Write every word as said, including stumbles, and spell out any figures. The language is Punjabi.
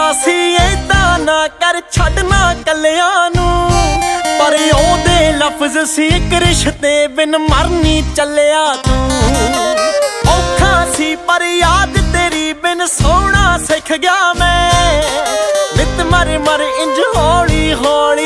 ਕਹਿੰਦਾ ਸੀ ਏਦਾਂ ਨਾ ਕਰ ਛੱਡਣਾ ਕੱਲਿਆਂ ਨੂੰ, ਪਰ ਉਹਦੇ ਲਫ਼ਜ਼ ਸੀ ਇੱਕ ਰਿਸ਼ਤੇ ਬਿਨ ਮਰਨੀ ਚੱਲਿਆ ਤੂੰ। ਔਖਾ ਸੀ ਪਰ ਯਾਦ ਤੇਰੀ ਬਿਨ ਸੋਹਣਾ ਸਿੱਖ ਗਿਆ ਮੈਂ, ਨਿਤ ਮਰ ਮਰ ਇੰਝ ਹੌਲੀ ਹੌਲੀ